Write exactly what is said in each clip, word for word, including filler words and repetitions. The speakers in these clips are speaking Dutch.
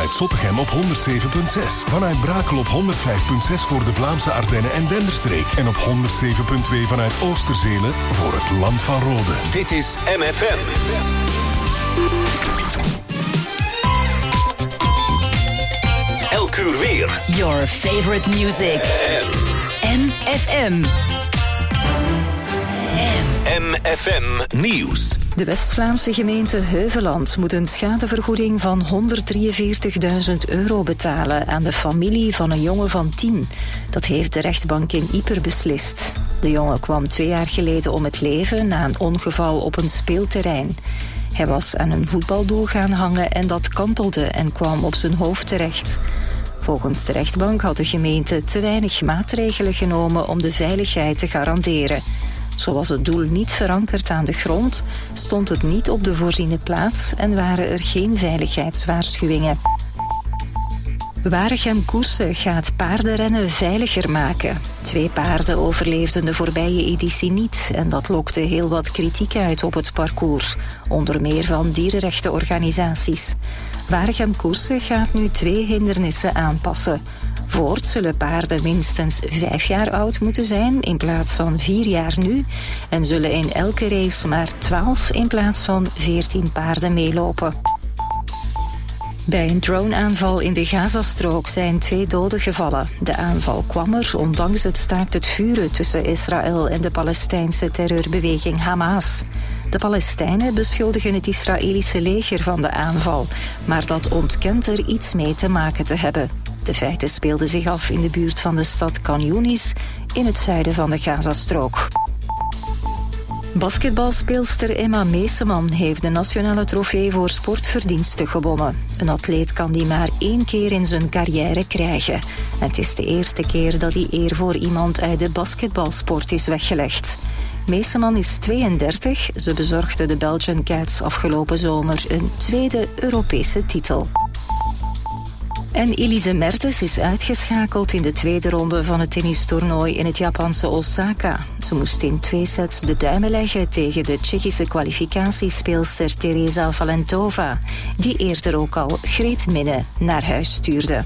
vanuit Zottegem op honderd zeven komma zes. Vanuit Brakel op honderd vijf komma zes voor de Vlaamse Ardennen en Denderstreek. En op honderd zeven komma twee vanuit Oosterzelen voor het Land van Rode. Dit is M F M. Elk uur weer. Your favorite music. M F M. M F M Nieuws. De West-Vlaamse gemeente Heuveland moet een schadevergoeding van honderddrieënveertigduizend euro betalen aan de familie van een jongen van tien. Dat heeft de rechtbank in Ieper beslist. De jongen kwam twee jaar geleden om het leven na een ongeval op een speelterrein. Hij was aan een voetbaldoel gaan hangen en dat kantelde en kwam op zijn hoofd terecht. Volgens de rechtbank had de gemeente te weinig maatregelen genomen om de veiligheid te garanderen. Zo was het doel niet verankerd aan de grond, stond het niet op de voorziene plaats en waren er geen veiligheidswaarschuwingen. Waregem Koersen gaat paardenrennen veiliger maken. Twee paarden overleefden de voorbije editie niet en dat lokte heel wat kritiek uit op het parcours, onder meer van dierenrechtenorganisaties. Waregem Koersen gaat nu twee hindernissen aanpassen. Voort zullen paarden minstens vijf jaar oud moeten zijn in plaats van vier jaar nu en zullen in elke race maar twaalf in plaats van veertien paarden meelopen. Bij een droneaanval in de Gazastrook zijn twee doden gevallen. De aanval kwam er ondanks het staakt het vuren tussen Israël en de Palestijnse terreurbeweging Hamas. De Palestijnen beschuldigen het Israëlische leger van de aanval, maar dat ontkent er iets mee te maken te hebben. De feiten speelden zich af in de buurt van de stad Khan Younis in het zuiden van de Gazastrook. Basketbalspeelster Emma Meeseman heeft de nationale trofee voor sportverdiensten gewonnen. Een atleet kan die maar één keer in zijn carrière krijgen. En het is de eerste keer dat die eer voor iemand uit de basketbalsport is weggelegd. Meeseman is tweeëndertig. Ze bezorgde de Belgian Cats afgelopen zomer een tweede Europese titel. En Elise Mertens is uitgeschakeld in de tweede ronde van het tennistoernooi in het Japanse Osaka. Ze moest in twee sets de duimen leggen tegen de Tsjechische kwalificatiespeelster Teresa Valentova, die eerder ook al Greet Minne naar huis stuurde.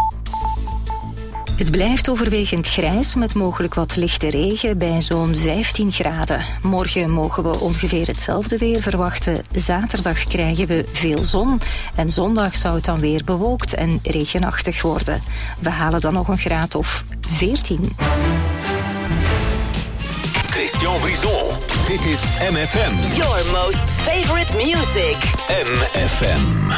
Het blijft overwegend grijs met mogelijk wat lichte regen bij zo'n vijftien graden. Morgen mogen we ongeveer hetzelfde weer verwachten. Zaterdag krijgen we veel zon en zondag zou het dan weer bewolkt en regenachtig worden. We halen dan nog een graad of veertien. Christian Brison, dit is M F M. Your most favorite music. M F M.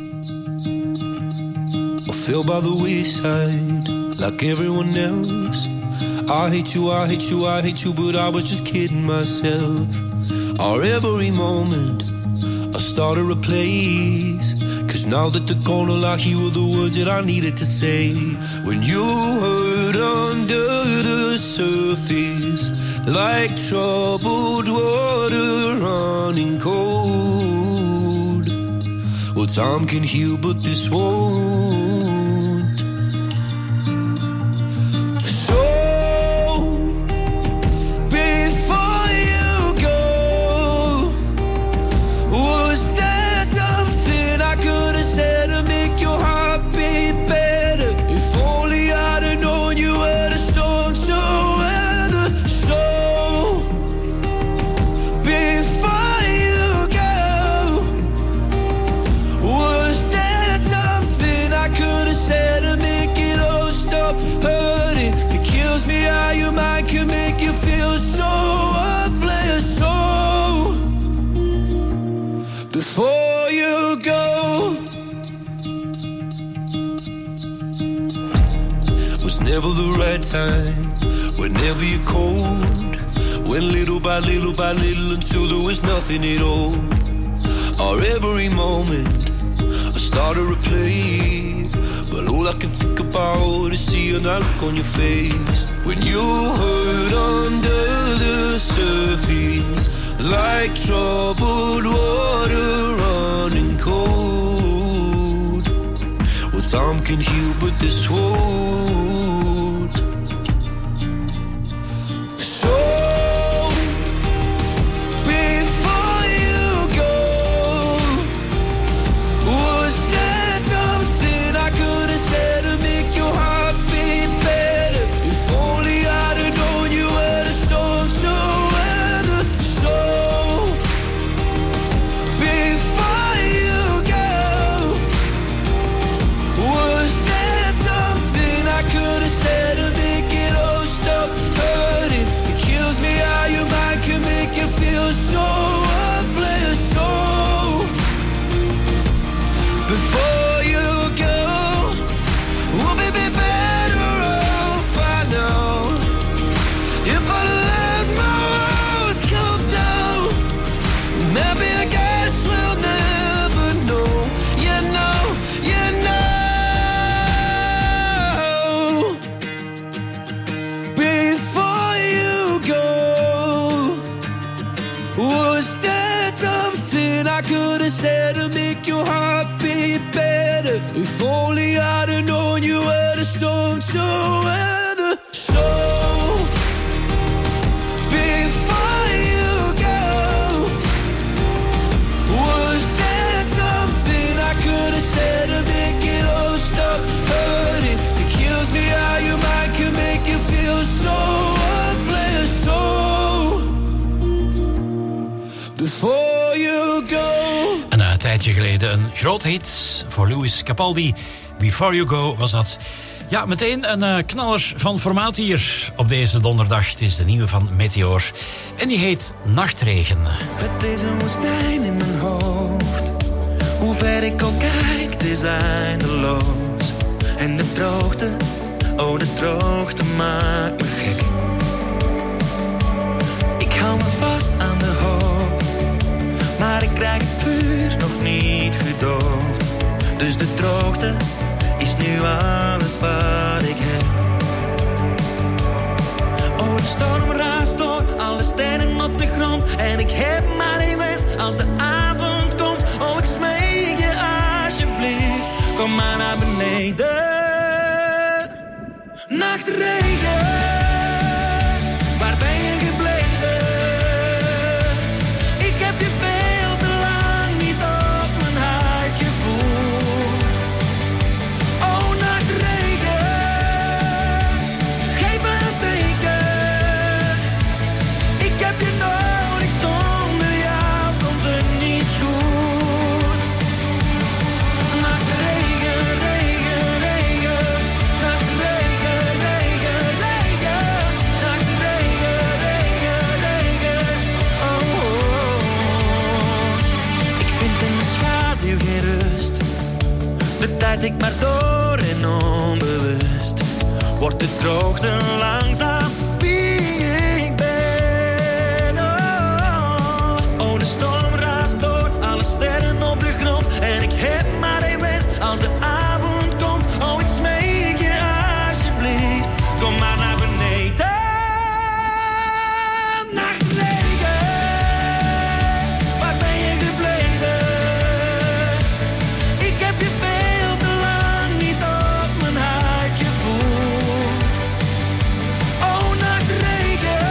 I feel by the wayside like everyone else. I hate you, I hate you, I hate you, but I was just kidding myself. Our every moment I started a place, cause now that they're gone, all I hear were the words that I needed to say. When you hurt under the surface, like troubled water running cold. Well, time can heal, but this won't. Before you go, was never the right time, whenever you're cold, went little by little by little until there was nothing at all. Or every moment I started to replay, but all I can think about is seeing that look on your face. When you hurt under the surface, like troubled water running cold. Well, time can heal, but this won't. So before you go, was there something I only I'd have known you were the storm to weather. So before you go, was there something I could have said to make it all stop hurting? It kills me how your mind can make you feel so worthless. So before you go. En een tijdje geleden een groot hit voor Louis Capaldi. Before You Go was dat. Ja, meteen een uh, knaller van formaat hier op deze donderdag. Het is de nieuwe van Meteor. En die heet Nachtregen. Het is een woestijn in mijn hoofd. Hoe ver ik ook kijk, het is eindeloos. En de droogte, oh de droogte maakt me gek. Ik hou me vast aan de hoop, maar ik krijg het vuur nog niet gedoofd. Dus de droogte is nu alles wat ik heb. Oh, de storm raast door, alle sterren op de grond. En ik heb maar één wens als de avond komt. Oh, ik smeek je alsjeblieft, kom maar naar beneden. Nachtregen, waar ben je gebleven? Ik heb je veel te lang niet op mijn huid gevoeld. Oh, nachtregen, geef me een teken. Ik heb je nodig, zonder jou komt het niet goed. Nachtregen, regen, regen. Nachtregen, regen, regen. Nachtregen, regen, regen. Oh, oh, oh. Ik vind in de schaduw geen rust. De tijd ik maar door en onbewust. Wordt de droogte langzaam wie ik ben. Oh, oh, de storm raast door, alle sterren op de grond. En ik heb maar één wens als de avond komt. Oh, ik smeek je alsjeblieft, kom maar naar beneden. Nachtregen, waar ben je gebleven? Ik heb je veel te lang niet op mijn huid gevoeld. Oh, nachtregen,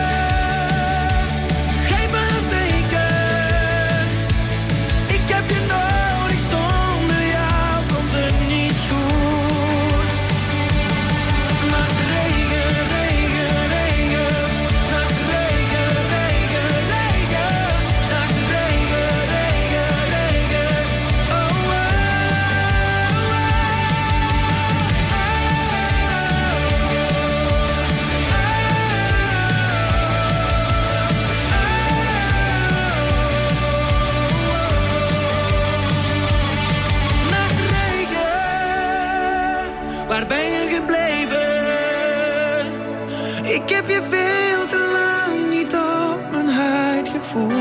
geef me een teken. Ik heb je nodig, zonder jou komt het niet goed. Nachtregen, regen, regen. Nachtregen, regen, regen. Nachtregen, regen, regen. Oh, oh, oh. Nachtregen, waar ben je gebleven? Ik heb je veel te lang niet op mijn huid gevoeld.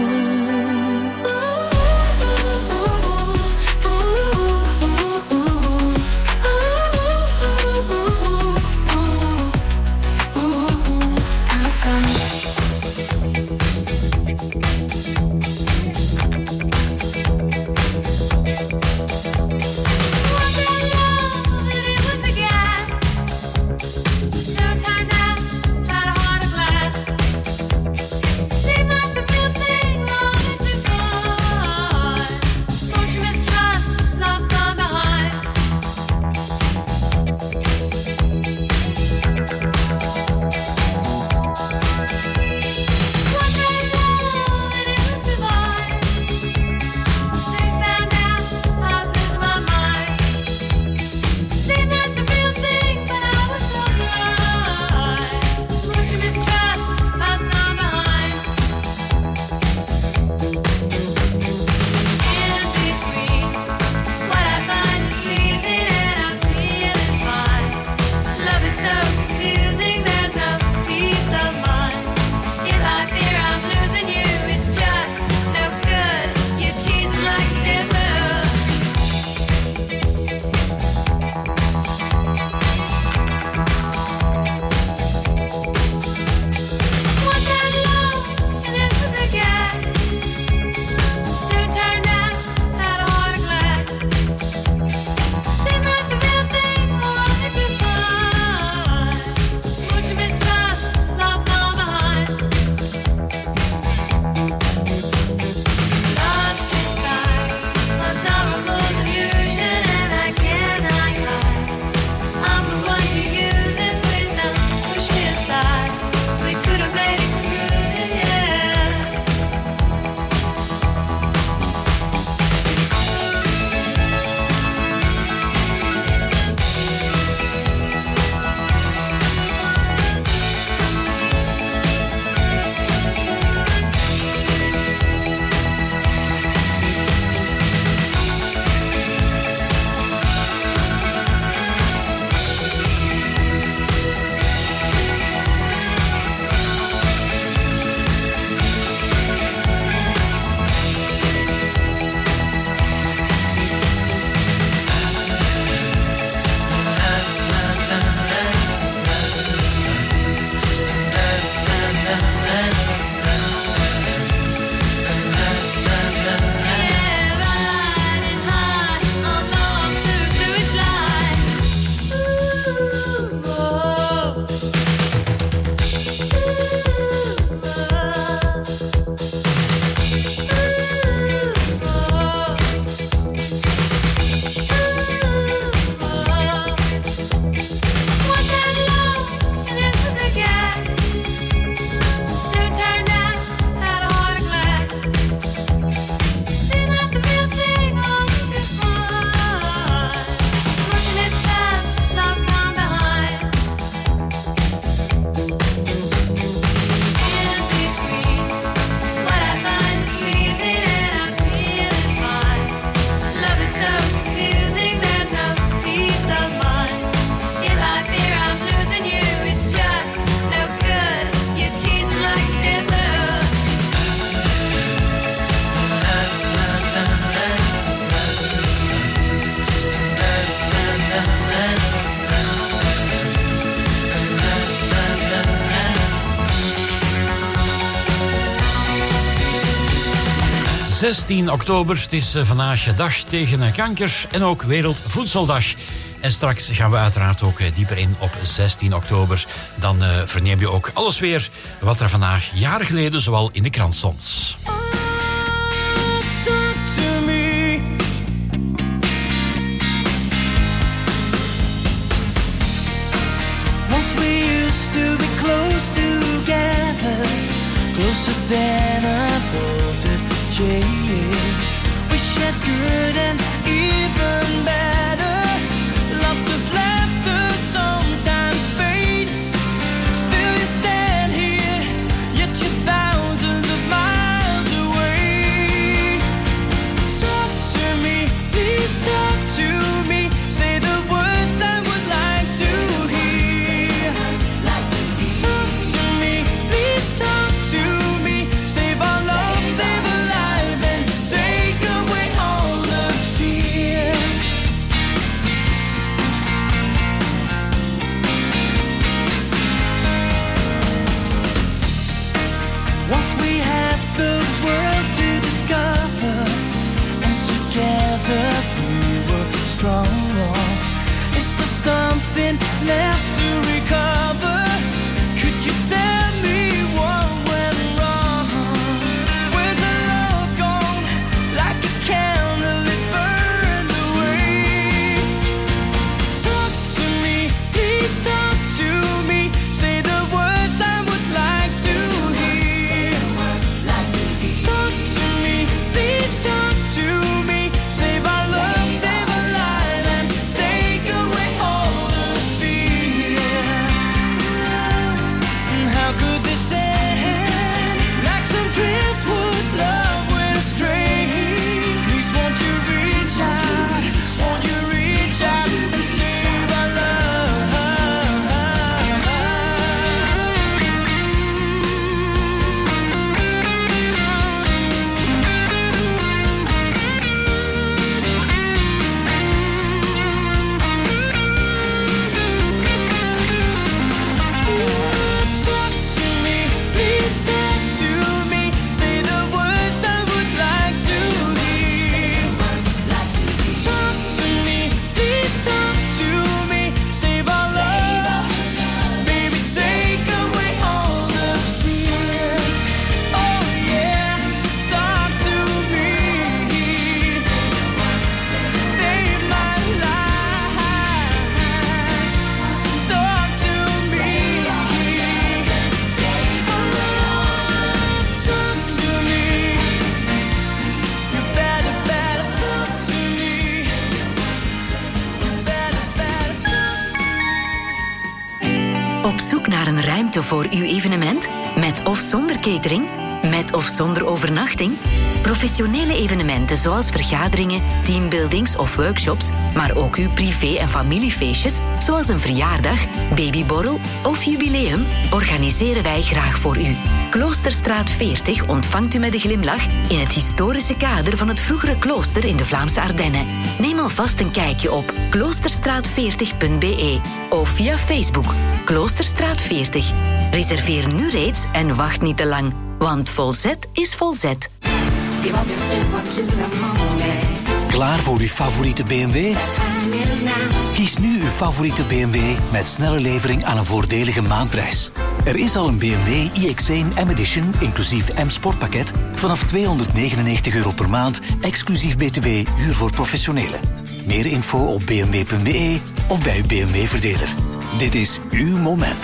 Sometime now, had a heart of zestien oktober. Het is vandaag dag tegen kanker en ook Wereldvoedseldag. En straks gaan we uiteraard ook dieper in op zestien oktober. Dan uh, verneem je ook alles weer wat er vandaag jaren geleden zoal in de krant stond. Once we used to be close together, closer than a bolted chain. We shared good and even better, lots of laughter, sometimes pain. Still you stand here, yet you're thousands of miles away. Talk to me, please talk to me, say the words I would like to hear. Talk to me, please talk to me, save our love, save our life, and take away all the fear. Once we had the world to discover, and together we were strong. Is there something left to recover? Could you tell me what went wrong? Where's the love gone? Like a candle it burned away. Talk to me, please talk to me, say the words I would like to hear. Talk to me, please talk to me, save our love, save our life, and take away all the fear. And how could this end? Like some driftwood love went astray. Please won't you reach out, won't you reach out and save our love. Talk to me, please talk to me, say the words I would like to hear. Talk to me, please talk to me, save our love, baby, take away all the fear. Oh yeah, talk to me, save my life. Talk to me, talk to me. You better, better talk to me. You better, better talk to me. Op zoek naar een ruimte voor uw evenement? Met of zonder catering? Met of zonder overnachting? Professionele evenementen zoals vergaderingen, teambuildings of workshops, maar ook uw privé- en familiefeestjes, zoals een verjaardag, babyborrel of jubileum, organiseren wij graag voor u. Kloosterstraat veertig ontvangt u met een glimlach in het historische kader van het vroegere klooster in de Vlaamse Ardennen. Neem alvast een kijkje op kloosterstraat veertig punt b e of via Facebook Kloosterstraat veertig. Reserveer nu reeds en wacht niet te lang, want Volzet is Volzet. Klaar voor uw favoriete B M W? Kies nu uw favoriete B M W met snelle levering aan een voordelige maandprijs. Er is al een B M W i X één M-Edition, inclusief M-Sportpakket, vanaf tweehonderdnegenennegentig euro per maand, exclusief B T W, huur voor professionelen. Meer info op b m w punt b e of bij uw B M W-verdeler. Dit is uw moment.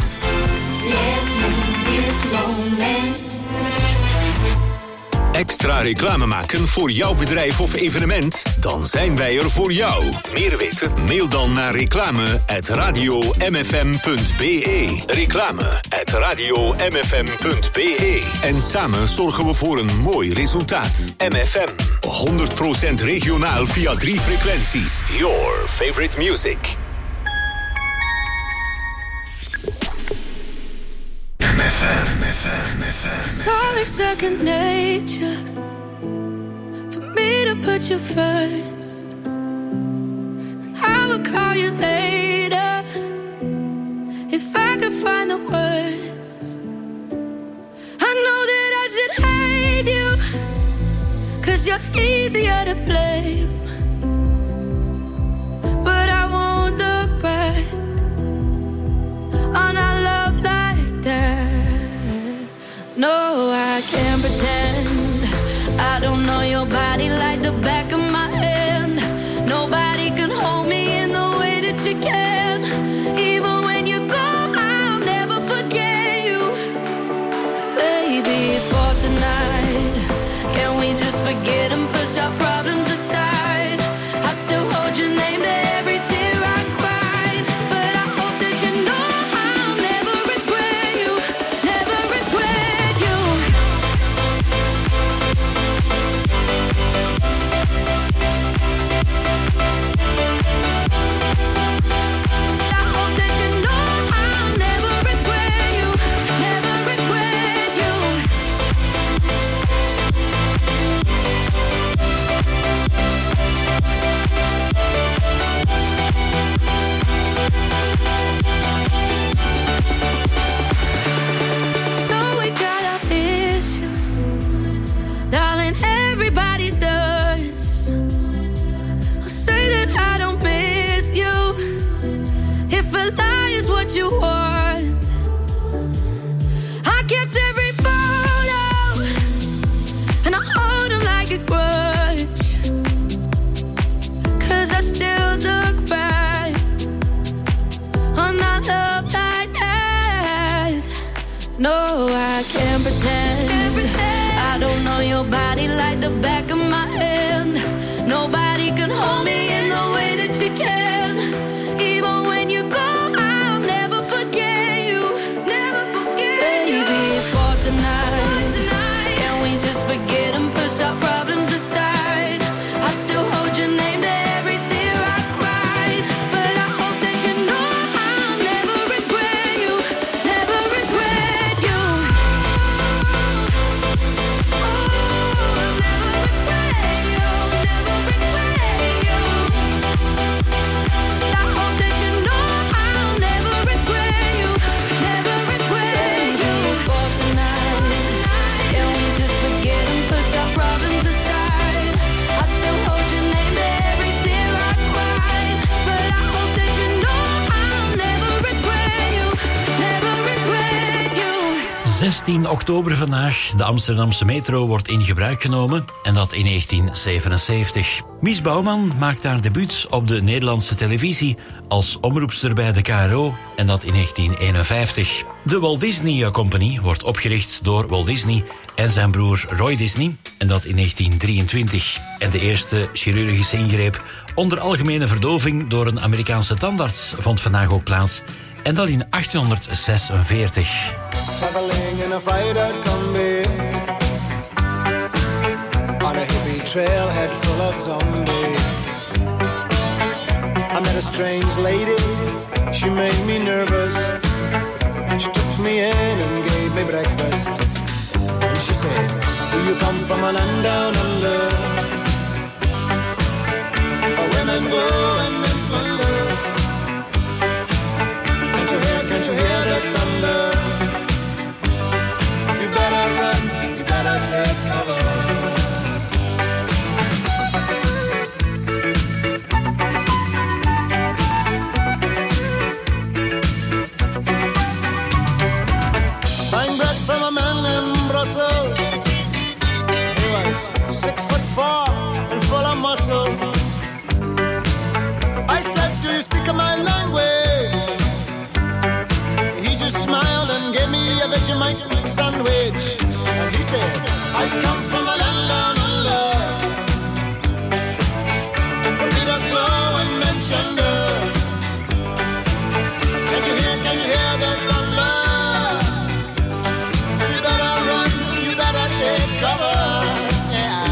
Extra reclame maken voor jouw bedrijf of evenement? Dan zijn wij er voor jou. Meer weten? Mail dan naar reclame at radio m f m punt b e. Reclame at radio m f m punt b e. En samen zorgen we voor een mooi resultaat. M F M. honderd procent regionaal via drie frequenties. Your favorite music. M F M, M F M, M F M. Sorry, second nature for me to put you first. I will call you later if I could find the words. I know that I should hate you, 'cause you're easier to blame. But I won't look back on our love like that. No, I can't pretend I don't know your body like the back of my hand. Nobody can hold me in the way that you can. Even when you go, I'll never forget you. Baby, for tonight, can we just forget and push our problems aside? I still hold your name to every tear I cried. But I hope that you know I'll never regret you. Never regret you. I hope that you know I'll never regret you. Never regret you. Though we got our issues, darling, everybody does. I'll say that I don't miss you. If a lie is what you want, I kept every photo and I hold them like a grudge. 'Cause I still look back on our love like that. No, I can't pretend. I don't know your body like the back of my hand. Nobody can hold me in the way that you can. Even when you go, I'll never forget you. Never forget you. Baby, for tonight, can we just forget and push our problems aside? I still hold your name to every tear I cried. But I hope that you know I'll never regret you. Never regret you. Oh, I'll never regret you. Never regret you. I hope that you know I'll never regret you. Never regret you. For tonight, can we just forget and push our problems aside? I still hold your name to every tear I cried. But I hope that you know I'll never regret you. Never regret you. zestien oktober vandaag. De Amsterdamse metro wordt in gebruik genomen. En dat in negentien zevenenzeventig. Mies Bouwman maakt haar debuut op de Nederlandse televisie als omroepster bij de K R O. En dat in negentien eenenvijftig. De Walt Disney Company wordt opgericht door Walt Disney en zijn broer Roy Disney. En dat in negentien drieëntwintig. En de eerste chirurgische ingreep onder algemene verdoving door een Amerikaanse tandarts vond vandaag ook plaats. En dat in achttienhonderdzesenveertig. Traveling in a fried-out combi on a hippie trailhead full of zombies. I met a strange lady, she made me nervous. She took me in and gave me breakfast. And she said, do you come from a land down under, where women go and men plunder? Can't you hear, can't you hear the thunder? You better run, you better take cover. Buying bread from a man in Brussels. He was six foot four and full of muscle. I said, do you speak my language? He just smiled and gave me a Vegemite sandwich. And he said, I come from a land down under, where Peter's flow and Manchester. Can't you hear, can't you hear the thunder? You better run, you better take cover. Yeah.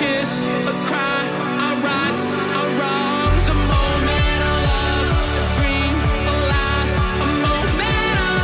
kiss, a cry, our rights, our wrongs, a moment of love, a dream, a lie, a moment of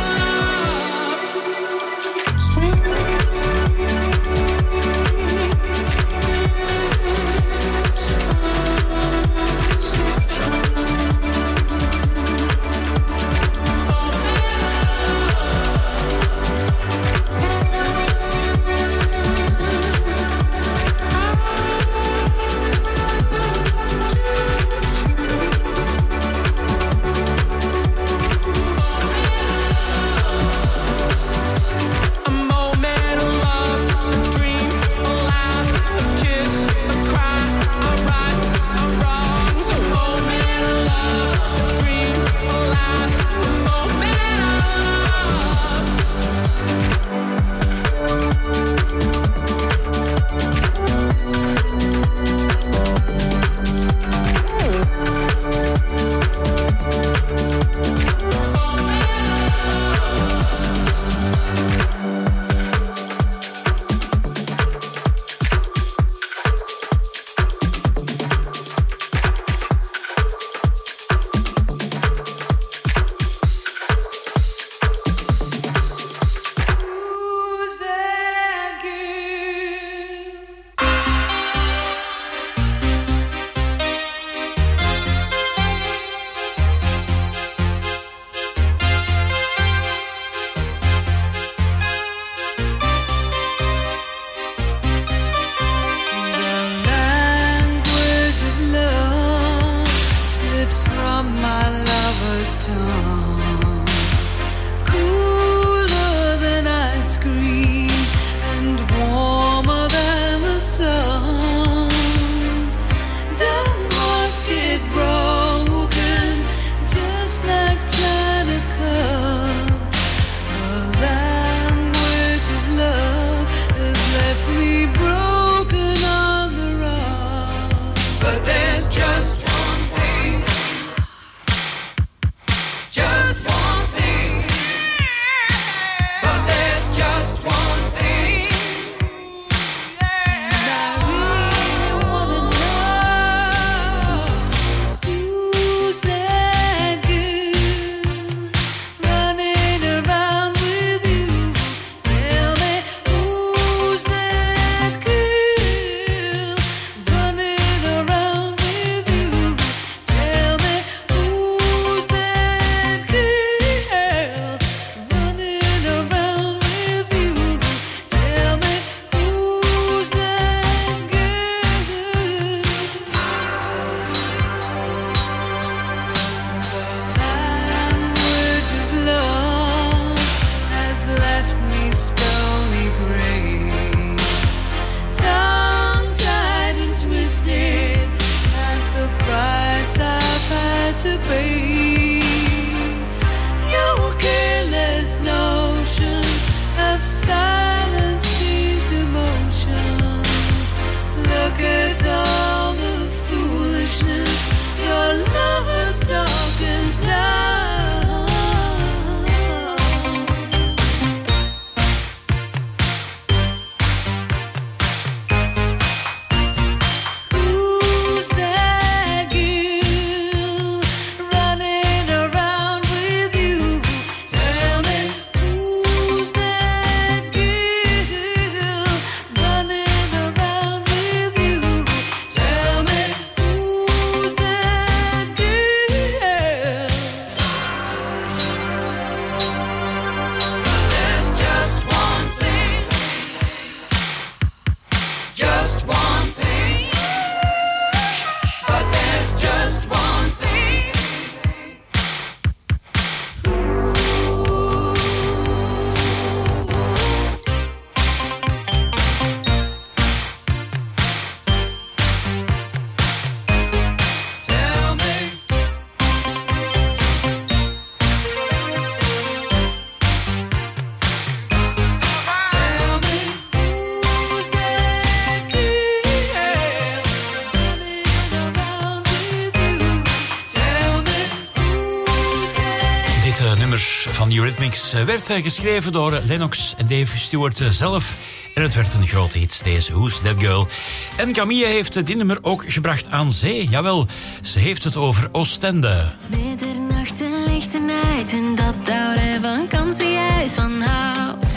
Van Eurythmics werd geschreven door Lennox en Dave Stewart zelf. En het werd een grote hit, deze Who's That Girl. En Camille heeft dit nummer ook gebracht aan zee. Jawel, ze heeft het over Oostende. Middernacht een lichte nacht en dat oude vakantiehuis van hout.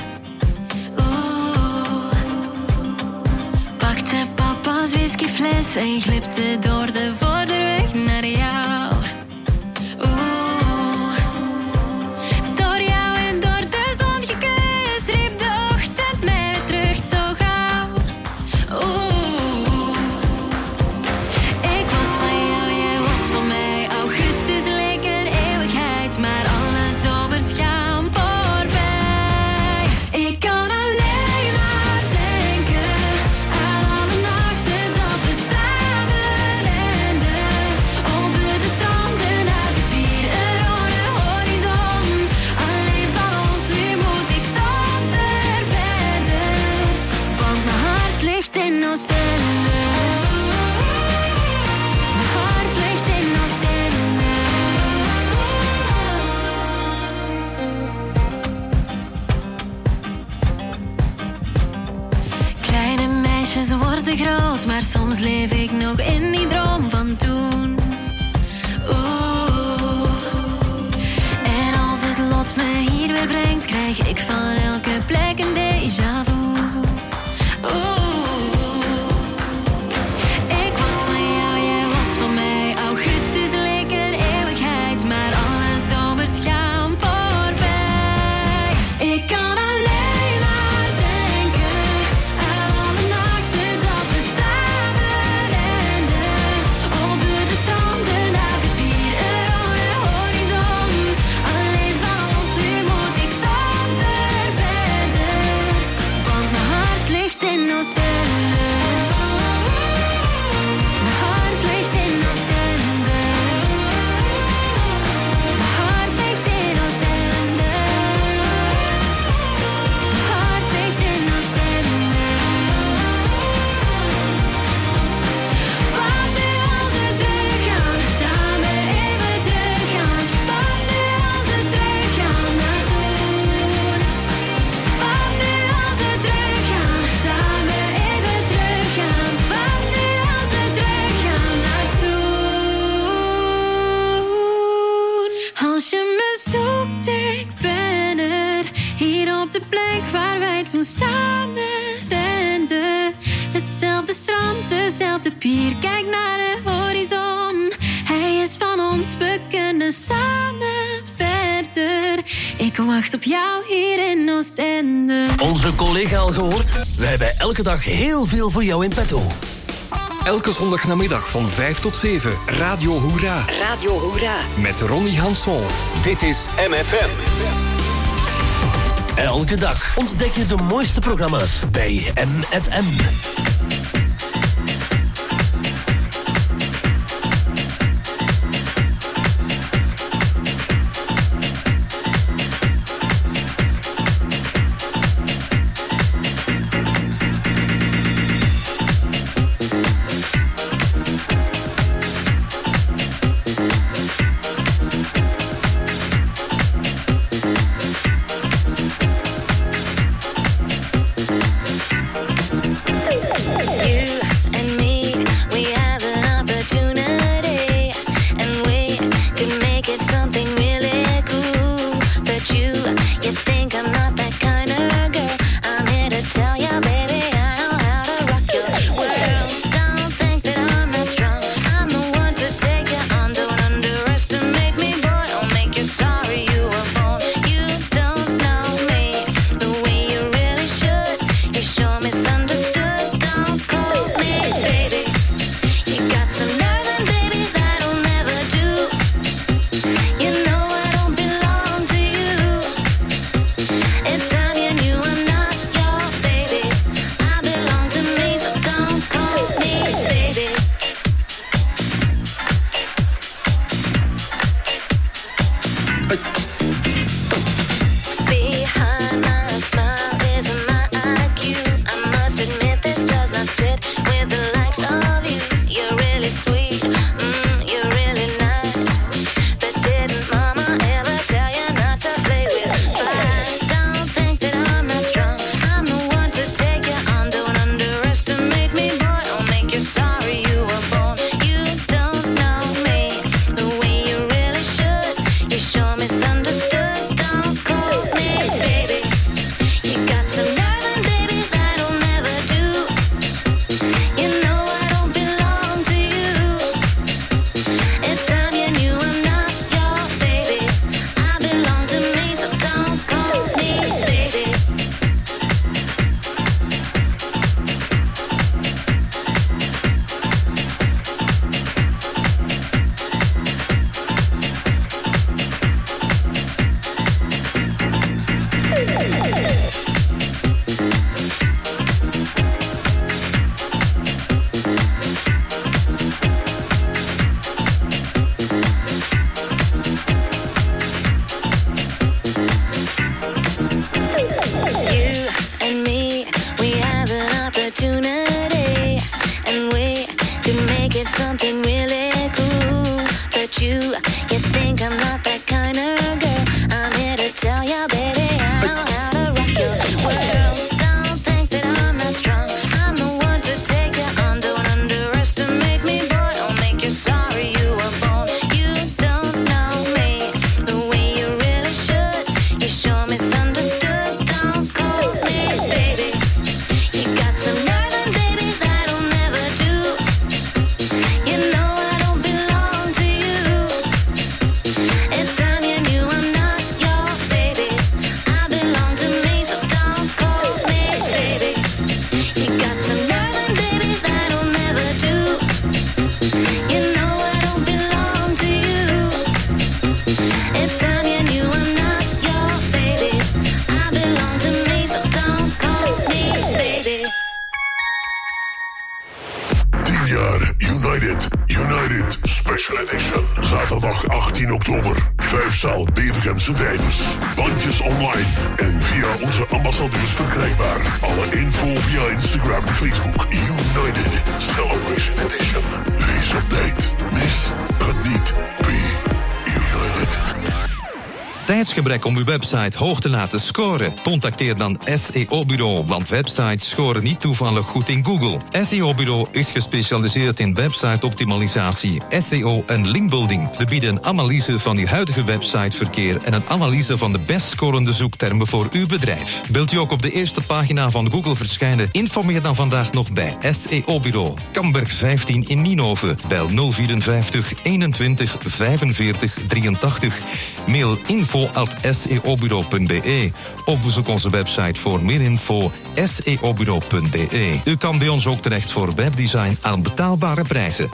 Oeh. Pakte papa's whiskyfles en glipte door de vorderweg naar jou. Oeh. Door jou en door de zon gekust riep de ochtend mij weer terug zo gauw. Oeh. Ik was van jou, jij was van mij. Augustus leek een eeuwigheid, maar alle zomers gaan voorbij. Ik kan alleen maar denken aan alle nachten dat we samen renden. Over de stranden naar de pier, een rode horizon. Alleen van ons, nu moet ik zonder verder. Want mijn hart ligt in Oostende. Mijn hart ligt in Oostende. Kleine meisjes worden groot, maar soms leef ik nog in die droom van toen. Oeh. En als het lot me hier weer brengt, krijg ik van elke plek een déjà vu. Oeh. Ik was van jou, jij was van mij. Augustus leek een eeuwigheid, maar alle zomers gaan voorbij. Ik kan alleen maar denken aan alle nachten dat we samen renden. Over de stranden naar de pier, een rode horizon. Alleen van ons, nu moet ik zonder verder. Want mijn hart ligt in Oostende. Mijn hart ligt in Oostende. Mijn hart ligt in Oostende. Mijn hart ligt in Oostende. Wat nu als we teruggaan, samen even teruggaan. Wat nu als we teruggaan naar toen. Wat nu als we teruggaan, samen even teruggaan. Wat nu als we teruggaan naar toen. Als je me zoekt, ik ben er. Hier op de plek waar wij toen samen renden. Hetzelfde strand, dezelfde pier. Kijk naar de horizon. Hij is van ons, we kunnen samen verder. Ik wacht op jou hier in Oostende. Onze collega al gehoord? Wij hebben elke dag heel veel voor jou in petto. Elke zondagnamiddag van vijf tot zeven. Radio Hoera. Radio Hoera. Met Ronnie Hanson. Dit is M F M. Elke dag ontdek je de mooiste programma's bij M F M. Hey! something really cool. But you, you think I'm not that kind of girl. I'm here to tell you, baby, I know how to rock your world. Don't think that I'm not strong. I'm the one to take you on. Don't underestimate me, boy. I'll make you sorry you were born. You don't know me the way you really should. You sure misunderstood. Don't call me baby. You got some nerve, baby, that'll never do. You know I don't belong to you. It's time you knew I'm not your baby. I belong to me, so don't call me baby. You got some nerve, baby, that'll never do. You know I don't belong to you. It's time you knew I'm not your baby. I belong to me, so don't call me baby. tien jaar United. United Special Edition. Zaterdag achttien oktober. Vijfzaal Bevergemse Vijvers. Bandjes online en via onze ambassadeurs verkrijgbaar. Alle info via Instagram en Facebook. United Celebration Edition. Wees op tijd. Mis het niet. Be United. Tijdsgebrek om uw website hoog te laten scoren? Contacteer dan S E O-bureau, want websites scoren niet toevallig goed in Google. S E O-bureau is gespecialiseerd in website-optimalisatie, S E O en linkbuilding. We bieden een analyse van uw huidige websiteverkeer en een analyse van de best scorende zoektermen voor uw bedrijf. Wilt u ook op de eerste pagina van Google verschijnen? Informeer dan vandaag nog bij S E O-bureau. Kamberg vijftien in Nienhoven. Bel nul vierenvijftig eenentwintig vijfenveertig drieëntachtig. Mail info at s e o bureau punt b e of bezoek onze website voor meer info s e o bureau punt b e. U kan bij ons ook terecht voor webdesign aan betaalbare prijzen.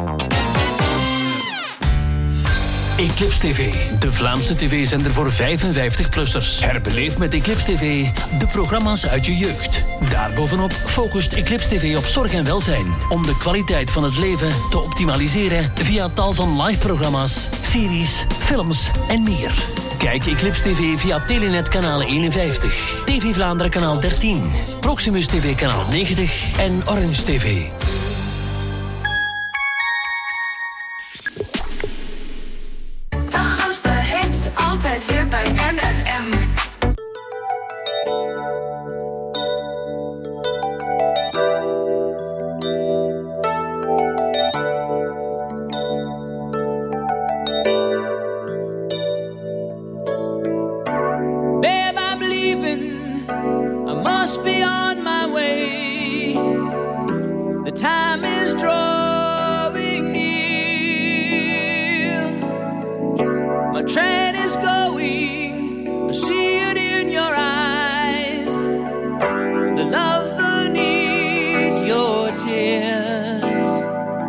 Eclipse T V, de Vlaamse tv-zender voor vijfenvijftig-plussers. Herbeleef met Eclipse T V de programma's uit je jeugd. Daarbovenop focust Eclipse T V op zorg en welzijn, om de kwaliteit van het leven te optimaliseren via tal van live-programma's, series, films en meer. Kijk Eclipse T V via Telenet kanaal eenenvijftig, T V Vlaanderen kanaal dertien, Proximus T V kanaal negentig en Orange T V. Altijd weer bij M F M. Babe, I'm leaving. I must be on my way. The time is drawing near. My train is going, I see it in your eyes. The love, the need, your tears.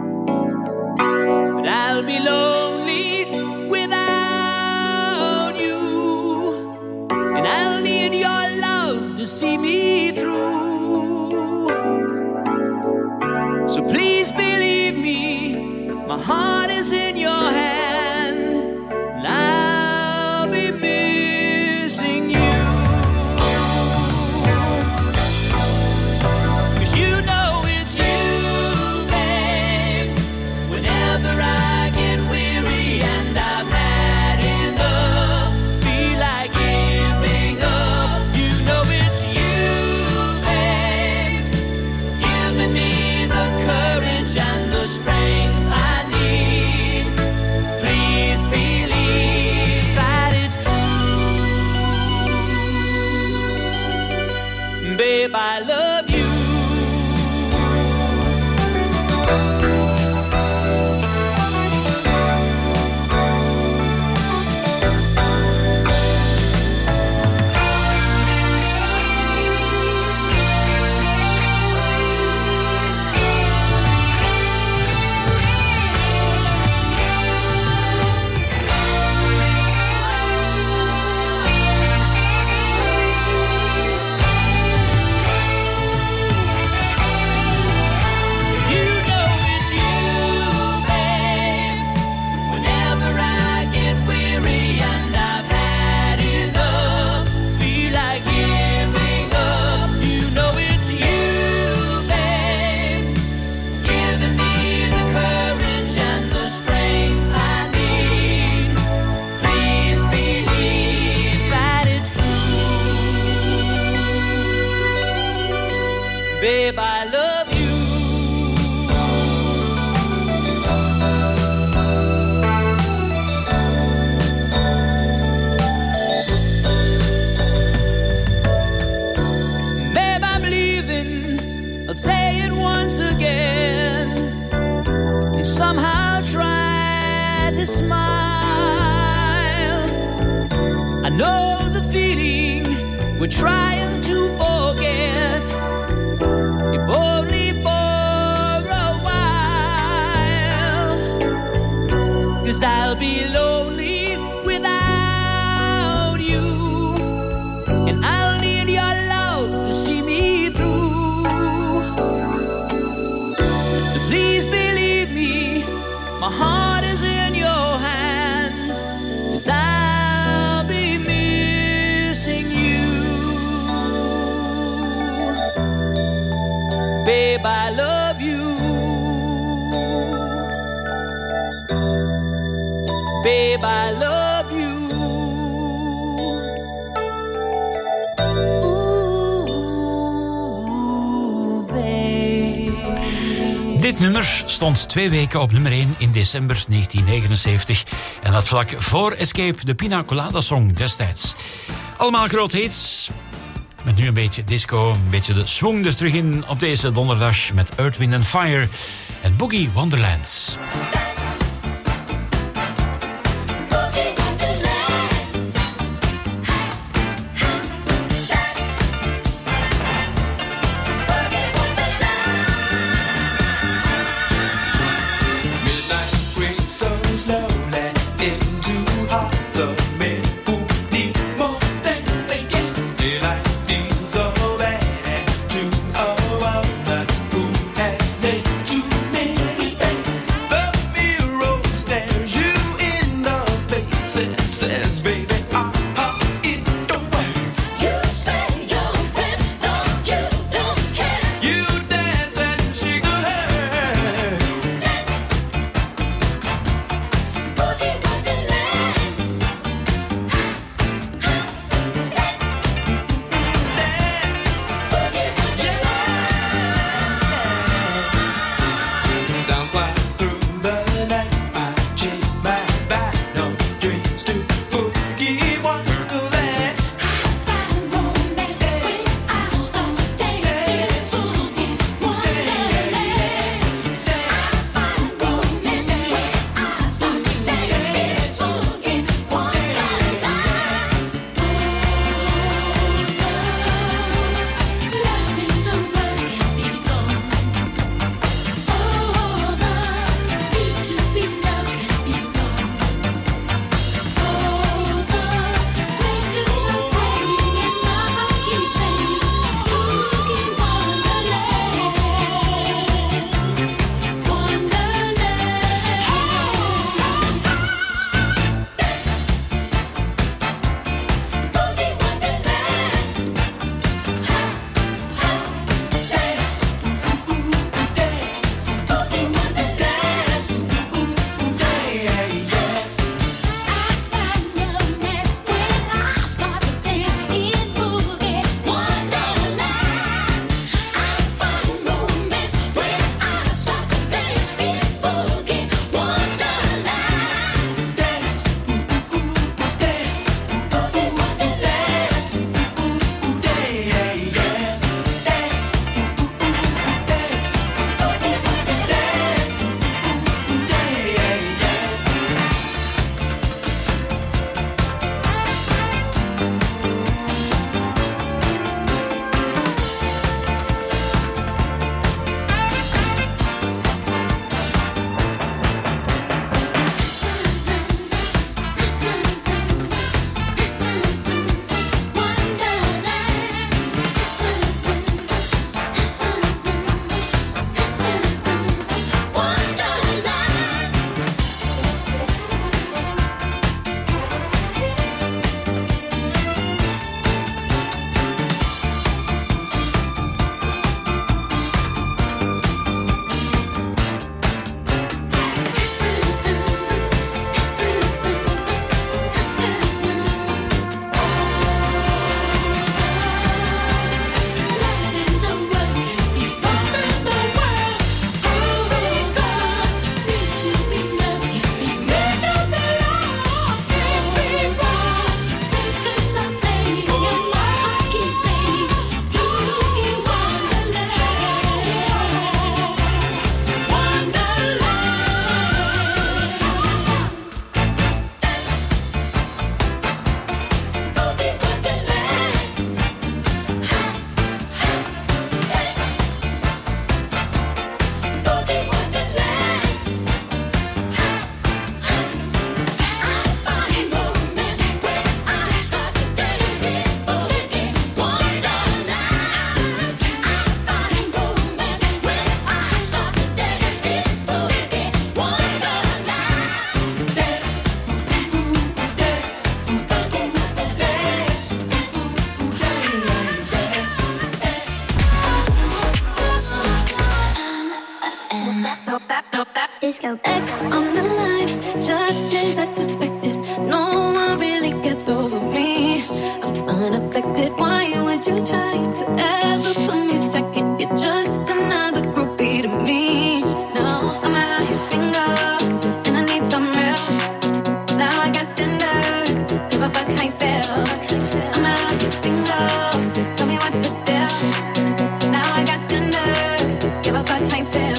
But I'll be lonely without you, and I'll need your love to see me through. So please believe me, my heart is in your hands. I'll be missing you. 'Cause you know it's you, babe. Whenever I get weary and I've had enough, feel like giving up, you know it's you, babe. Giving me the courage and the strength I need. we're trying to forget, if only for a while. 'Cause I'll be lonely without you, and I'll need your love to see me through. So please believe me, my heart is in your hands, 'cause I'll be missing you. Babe, I love you. Babe, I love you. Ooh, babe. Dit nummer stond twee weken op nummer één in december negentien negenenzeventig. En dat vlak voor Escape, de Pina Colada Song destijds. Allemaal groot hits. Met nu een beetje disco, een beetje de swing er terug in op deze donderdag met Earth, Wind and Fire en Boogie Wonderland. Love me Disco. X on the line, just as I suspected. No one really gets over me. I'm unaffected. Why would you try to ever put me second? You're just another groupie to me. No, I'm out here single, and I need some real. Now I got standards. Give a fuck how you feel. I'm out here single. Tell me what's the deal. Now I got standards. Give a fuck how you feel.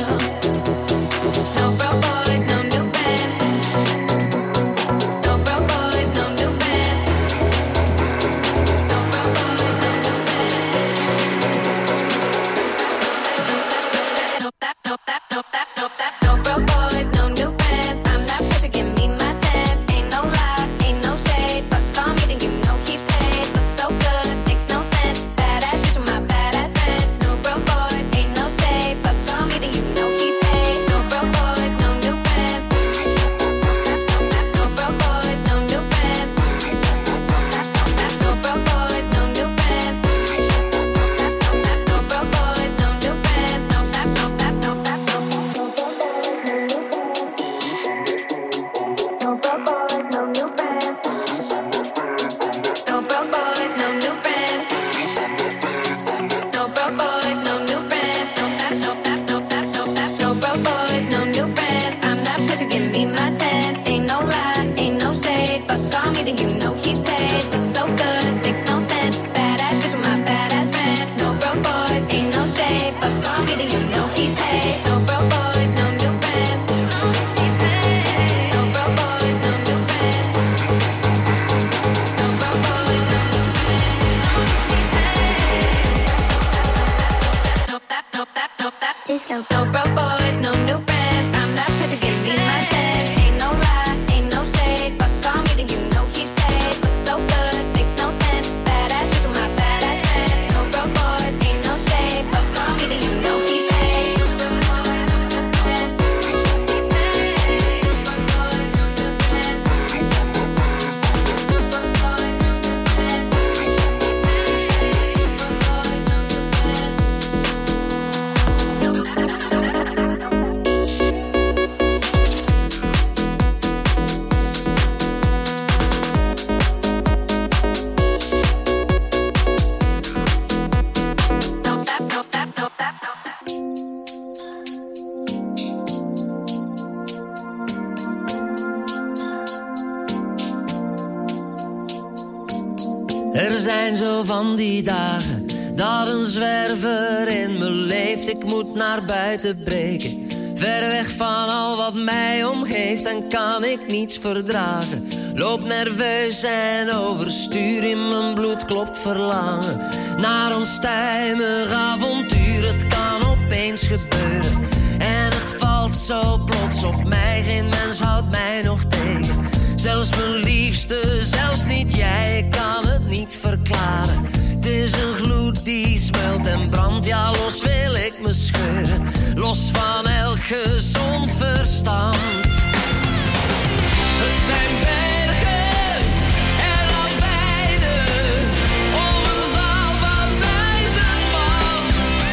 Er zijn zo van die dagen dat een zwerver in me leeft. Ik moet naar buiten breken, ver weg van al wat mij omgeeft. En kan ik niets verdragen, loop nerveus en overstuur. In mijn bloed klopt verlangen naar onstuimig avontuur. Het kan opeens gebeuren en het valt zo plots op mij. Geen mens houdt mij nog tegen, zelfs mijn liefste, zelfs niet jij. Ik kan het niet verklaren, het is een gloed die smelt en brandt. Ja, los wil ik me scheuren, los van elk gezond verstand. Het zijn bergen en ravijnen, of een zaal van duizend man.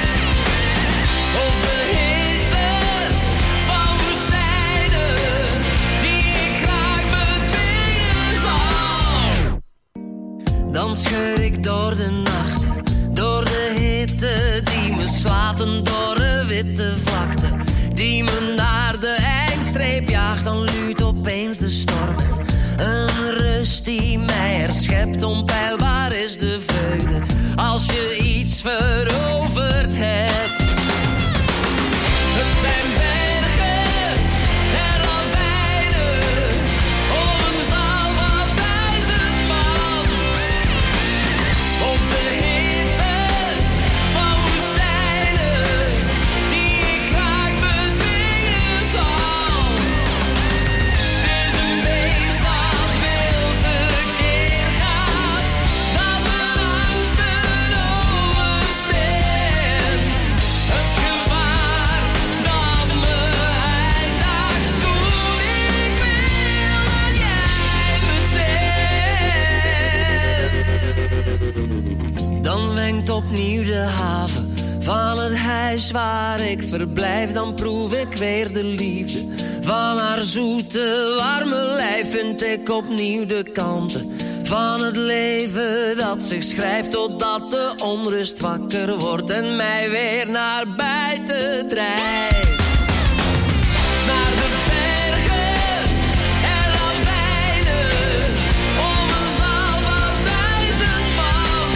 Of de hitte van woestijnen, die ik graag bedwingen zal. Dan scheur ik door de nacht, door de hitte die me slaat. Een dorre witte vlakte die me naar de eindstreep jaagt. Dan luidt opeens de storm, een rust die mij herschept. Onpeilbaar is de vreugde als je iets veroverd hebt. Het zijn bergen en ravijnen, of een zaal van duizend man. Of de hitte van woestijnen die ik graag bedwingen zal. Het is een beest dat wild tekeer gaat, dat mijn angsten overstemt. Het gevaar dat me uitdaagt toen ik wil dat jij me tent. Dan wenkt opnieuw de haven van het huis waar ik verblijf, dan proef ik weer de liefde van haar zoete, warme lijf. Vind ik opnieuw de kanten van het leven dat zich schrijft, totdat de onrust wakker wordt en mij weer naar buiten drijft. Naar de bergen en ravijnen, of een zaal van duizend man,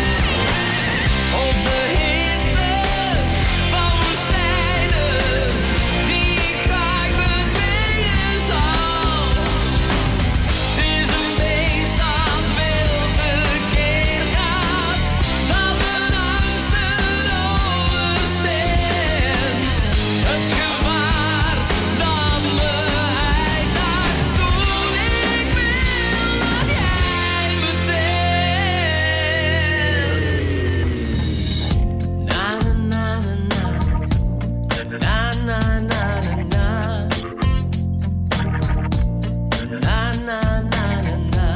of de hitte van woestijnen die ik graag bedwingen zal. Het is een beest dat wild tekeer gaat, dat mijn angsten overstemt. Het gevaar dat me uitdaagt toen ik wil dat jij me temt. Na na na na na na na na na na na na na.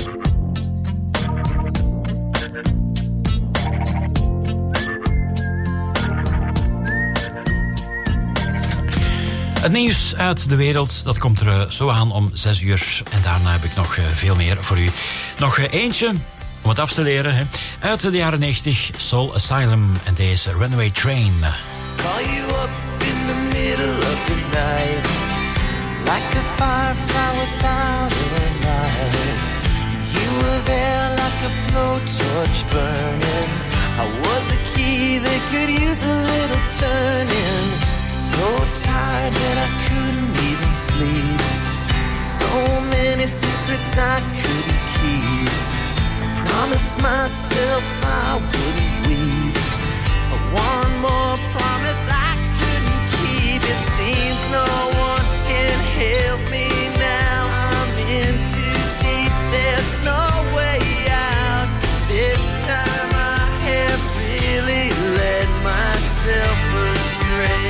Het nieuws uit de wereld, dat komt er uh, zo aan om zes uur. En daarna heb ik nog uh, veel meer voor u. Nog uh, eentje, om het af te leren, hè. Uit de jaren negentig, Soul Asylum en deze Runaway Train. Call you up in the middle of the night, like a firefly without a light. You were there like a blowtorch burning. I was a key that could use a little turning. So tired that I couldn't even sleep. So many secrets I couldn't keep. I promised myself I wouldn't weep. But one more promise I couldn't keep. It seems no one can help me now. I'm in too deep, there's no way out. This time I have really led myself astray.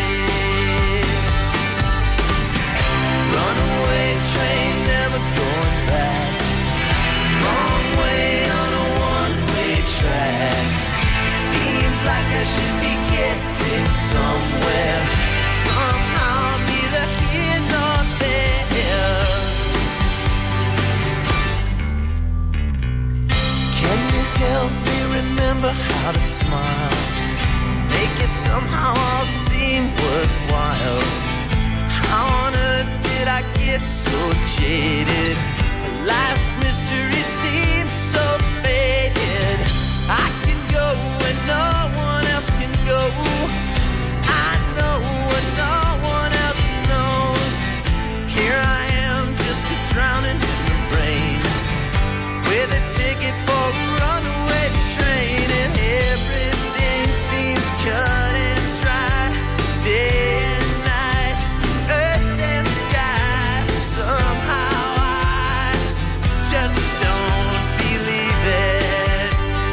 Runaway train, never going back. Wrong way on a one-way track. Seems like I should be getting somewhere. Somehow I'm neither here nor there. Can you help me remember how to smile? Make it somehow all seem worthwhile. How on earth did I get so jaded? Life's mystery seems so faded. I can go when no one else can go. I know what no one else knows. Here I am, just a drowning in the rain, with a ticket for a runaway train, and everything seems cut and dry. Day and night, earth and sky. Somehow I just don't believe it.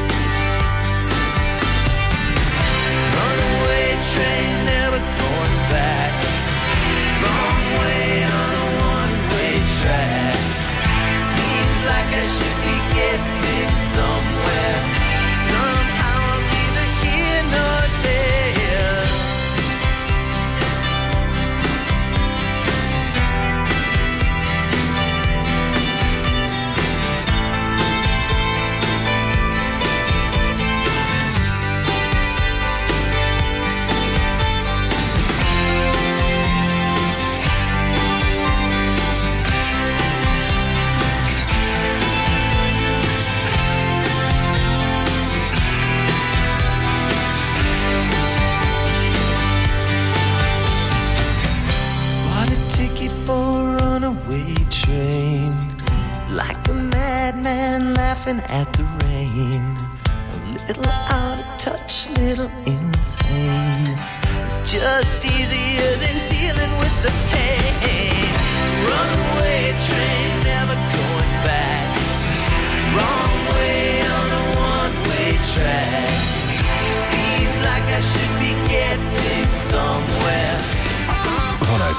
Runaway train, never going back. Wrong way on a one-way track. Seems like I should be getting somewhere. Somehow I'm neither here nor there. Bought a ticket for a runaway train, like a madman laughing at the rain. A little out of touch, little insane. It's just easier than dealing